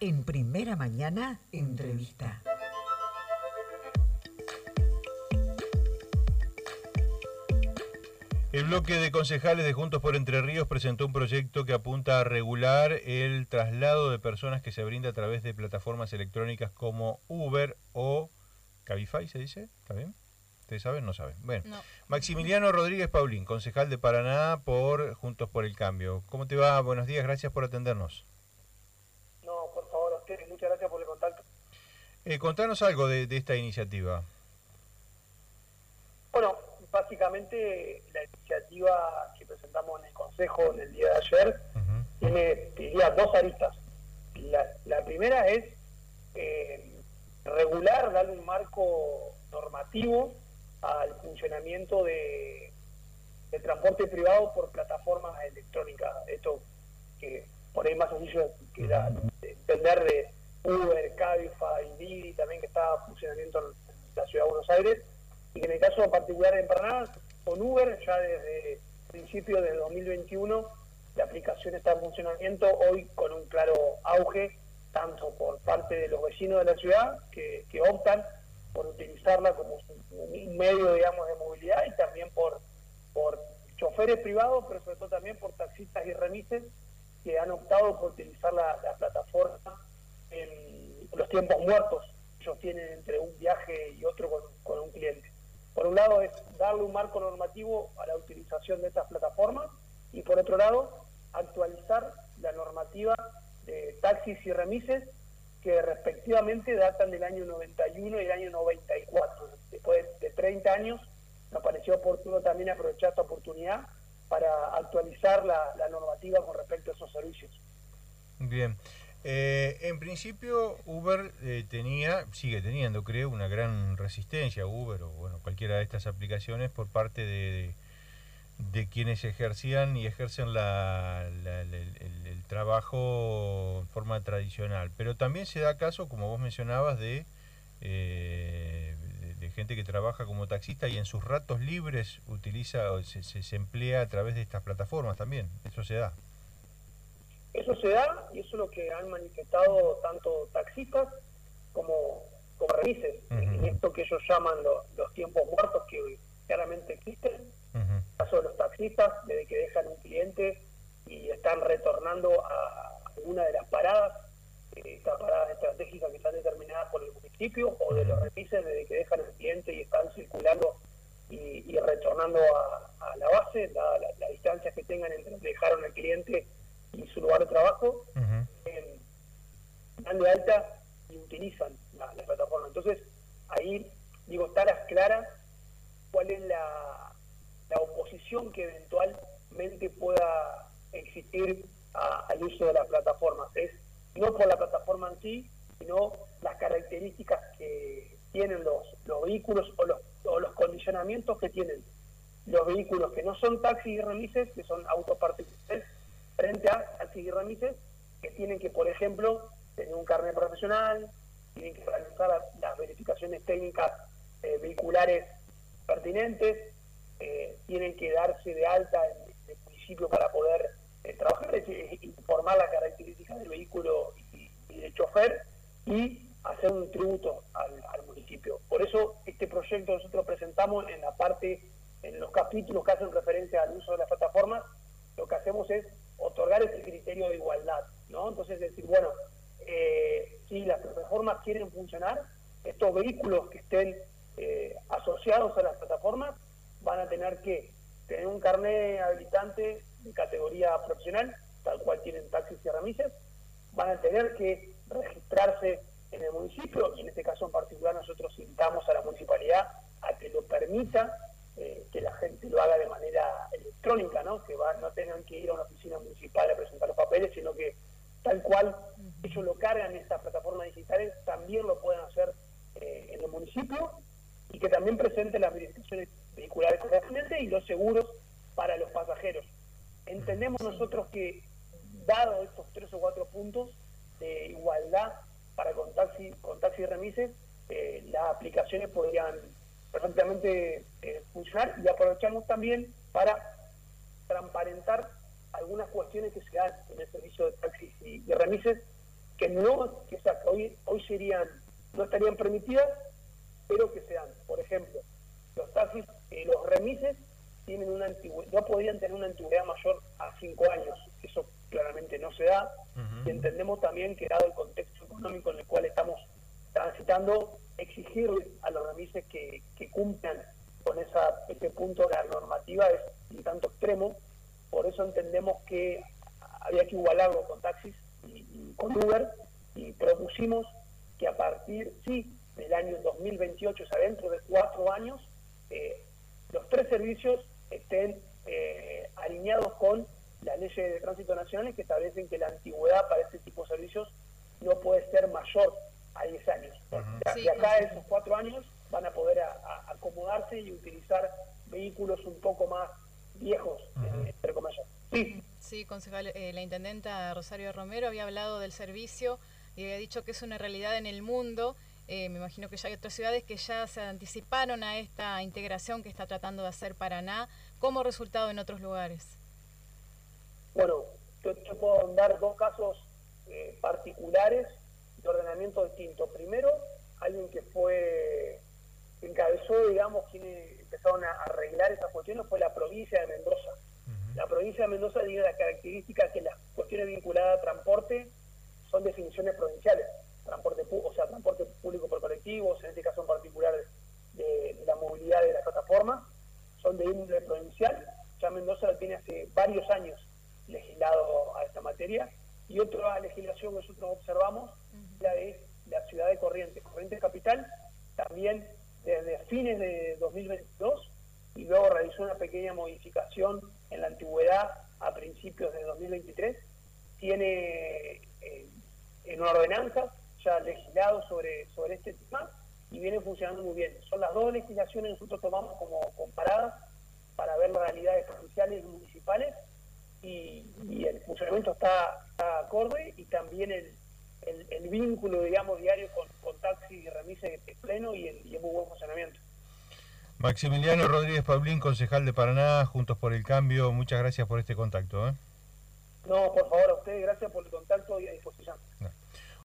En Primera Mañana, entrevista. El bloque de concejales de Juntos por Entre Ríos presentó un proyecto que apunta a regular el traslado de personas que se brinda a través de plataformas electrónicas como Uber o Cabify, ¿se dice? ¿Está bien? ¿Ustedes saben? No saben. Bueno, no. Maximiliano Rodríguez Paulín, concejal de Paraná por Juntos por el Cambio. ¿Cómo te va? Buenos días, gracias por atendernos. No, por favor, a ustedes, muchas gracias por el contacto. Contanos algo de esta iniciativa. Bueno, básicamente la iniciativa que presentamos en el Consejo en el día de ayer tiene, diría, dos aristas. La primera es regular, darle un marco normativo al funcionamiento de transporte privado por plataformas electrónicas. Esto que por ahí más sencillo que era entender de Uber, Cabify, Didi, también que está en funcionamiento en la Ciudad de Buenos Aires, y que en el caso particular en Paraná, con Uber, ya desde principios del 2021, la aplicación está en funcionamiento, hoy con un claro auge, tanto por parte de los vecinos de la ciudad, que optan por utilizarla como un medio, digamos, de movilidad, y también por choferes privados, pero sobre todo también por taxistas y remises, que han optado por utilizar la plataforma en los tiempos muertos que ellos tienen entre un viaje y otro con un cliente. Por un lado es darle un marco normativo a la utilización de estas plataformas y por otro lado actualizar la normativa de taxis y remises que respectivamente datan del año 91 y el año 94. Después de 30 años nos pareció oportuno también aprovechar esta oportunidad para actualizar la normativa con respecto a esos servicios. Bien. En principio Uber sigue teniendo, creo, una gran resistencia, Uber o bueno, cualquiera de estas aplicaciones por parte de quienes ejercían y ejercen el trabajo en forma tradicional. Pero también se da caso, como vos mencionabas, de gente que trabaja como taxista y en sus ratos libres utiliza o se emplea a través de estas plataformas también. Eso se da. Eso se da y eso es lo que han manifestado tanto taxistas como remises. En esto que ellos llaman los tiempos muertos que claramente existen. En el caso de los taxistas, desde que dejan un cliente y están retornando a alguna de las paradas, estas paradas estratégicas que están determinadas por el municipio, o de los remises, desde que dejan el cliente y están circulando y retornando a la base, la distancia que tengan entre lo que dejaron al cliente y su lugar de trabajo, dan de alta y utilizan la plataforma. Entonces, ahí, digo, está clara cuál es la oposición que eventualmente pueda existir al uso de las plataformas. Es no por la plataforma en sí, sino las características que tienen los vehículos o los condicionamientos que tienen los vehículos que no son taxis y remises, que son autos particulares, frente a taxis y remises, que tienen que, por ejemplo, tener un carnet profesional, tienen que realizar las verificaciones técnicas vehiculares pertinentes, tienen que darse de alta en el municipio para poder trabajar, informar las características del vehículo y del chofer y hacer un tributo al municipio. Por eso este proyecto nosotros presentamos en los capítulos que hacen referencia al uso de las plataformas, lo que hacemos es otorgar ese criterio de igualdad, ¿no? Entonces decir, bueno, si las plataformas quieren funcionar, estos vehículos que estén asociados a las plataformas van a tener que tener un carnet habilitante de categoría profesional, tal cual tienen taxis y remises, van a tener que registrarse en el municipio, y en este caso en particular nosotros invitamos a la municipalidad a que lo permita, que la gente lo haga de manera electrónica, ¿no? Que no tengan que ir a una oficina municipal a presentar los papeles, sino que tal cual ellos lo cargan en estas plataformas digitales, también lo pueden hacer en el municipio, y que también presenten las verificaciones vehiculares correspondientes y los seguros para los pasajeros. Entendemos nosotros que, dado estos 3 o 4 puntos de igualdad para con taxi y remises, las aplicaciones podrían perfectamente funcionar, y aprovechamos también para transparentar algunas cuestiones que se dan en el servicio de taxis y remises o sea, que hoy serían, no estarían permitidas, pero que se dan. Por ejemplo, los taxis, los remises tienen no podrían tener una antigüedad mayor a 5 años. Eso claramente no se da. Y entendemos también que, dado el contexto económico en el cual estamos transitando, exigirle a los remises que cumplan con ese punto de la normativa es un tanto extremo. Por eso entendemos que había que igualarlo con taxis y con Uber, y propusimos que a partir, del año 2028, o sea, dentro de 4 años, los 3 servicios estén alineados con las leyes de tránsito nacionales, que establecen que la antigüedad para este tipo de servicios no puede ser mayor a 10 años. De acá a esos 4 años van a poder acomodarse y utilizar vehículos un poco más viejos, entre comillas. Sí, concejal, la intendenta Rosario Romero había hablado del servicio y había dicho que es una realidad en el mundo. Me imagino que ya hay otras ciudades que ya se anticiparon a esta integración que está tratando de hacer Paraná, como resultado en otros lugares. Bueno, yo puedo dar 2 casos particulares de ordenamiento distinto. Primero, alguien que encabezó, digamos, quienes empezaron a arreglar esas cuestiones fue la provincia de Mendoza. La provincia de Mendoza tiene la característica que las cuestiones vinculadas a transporte son definiciones provinciales. Transporte público por colectivos, en este caso en particular de la movilidad de las plataformas, son de índole provincial. Ya Mendoza lo tiene hace varios años legislado a esta materia. Y otra legislación que nosotros observamos, la de la ciudad de Corrientes Capital, también desde fines de 2022, y luego realizó una pequeña modificación en la antigüedad a principios de 2023, tiene en una ordenanza ya legislado sobre este tema y viene funcionando muy bien. Son las 2 legislaciones que nosotros tomamos como comparadas para ver las realidades provinciales y municipales, y el funcionamiento está acorde, y también el vínculo, digamos, diario con taxi y remise es pleno y en muy buen funcionamiento. Maximiliano Rodríguez Paulín, concejal de Paraná, Juntos por el Cambio, muchas gracias por este contacto. No, por favor, a ustedes, gracias por el contacto y a disposición. No.